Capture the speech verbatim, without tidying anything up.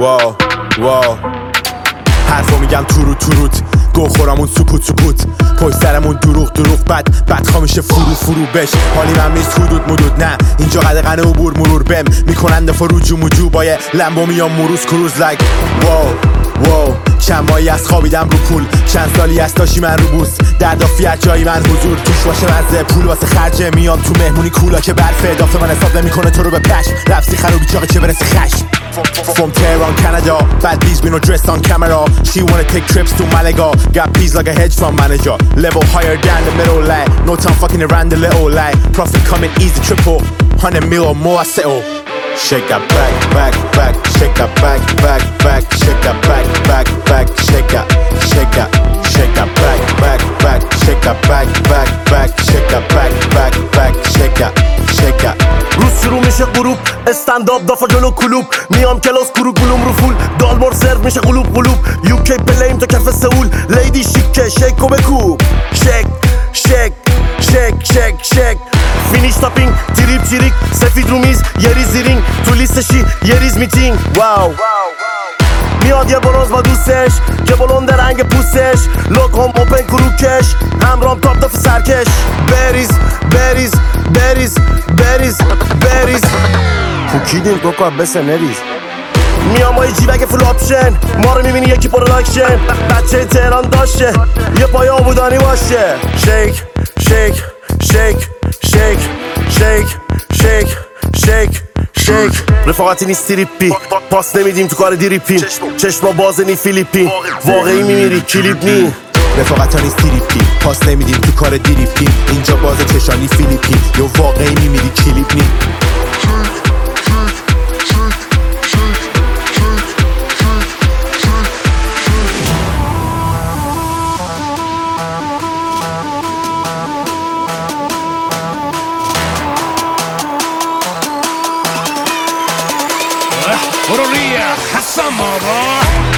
واو واو حرفو میگم تو رو تو روت گو خورمون سکوت سکوت پشت سرمون دروغ دروغ بد بد خامشه فرو فرو بش حالی من نیست حدود مدود نه اینجا قدقنه عبور مرور بم میکنن دفا رو جو مجو با یه لمبو میام مروز کروز لگ واو واو چند ماهی از خوابیدم رو پول چند سالی از داشی من رو بوس در دافیت جایی من حضور توش باشه مزه پول واسه خرجه میام تو مهمونی کولا که برفه اضافه من حساب نمیکنه تو رو به پشم رفسی خروبی چاقه چه برسه خشم From Tehran, Canada, bad bees we no dressed on camera. She wanna take trips to Malaga, got peas like a hedge fund manager. Level higher than the middle line, no time fucking around the little line. Profit coming easy, triple, hundred mil or more I settle. Shake that back, back, back, shake that back, back, back, shake that back, back, back, shake that, shake that, shake that back, back, back, shake that back, back, back, shake that back, back, back, shake that, shake that. روز شروع میشه غروب استنداپ دافا جلو کلوب میام کلاس کرو گلوم رو فول دالبار سرو میشه قلوب قلوب یوکی پلیم تو کف سئول لیدی شیکه شیک و بکوب شیک شیک شیک شیک شیک فینیش تاپینگ تریپ تریک سفید رو میز یه ریز رینگ تو لیستشی یه ریز میتینگ واو میاد یه برونز با دوستش که بلند رنگ پوستش لوکم اوپن کروکش همرام تاپ داف سرکش بریز بریز بریز بریز بریز پوکیدیم کوکا بسه نریز میام با یه جیبک فول آپشن ما رو میبینی یکی پروداکشن بچه تهران داشته یه پای آبودانی باشه شیک شیک شیک شیک شیک شیک شیک شیک رفاقتی نیست تریپی پاس نمیدیم تو کار دیریپیم چشما باز نی فیلیپین واقعی میمیری کلیپ نی رفاقت ها نیست تریپی پاس نمیدیم تو کار دیریپی اینجا باز چشانی فیلیپی یا واقعی میمیری کلیپ نی برو ریا حسن بابا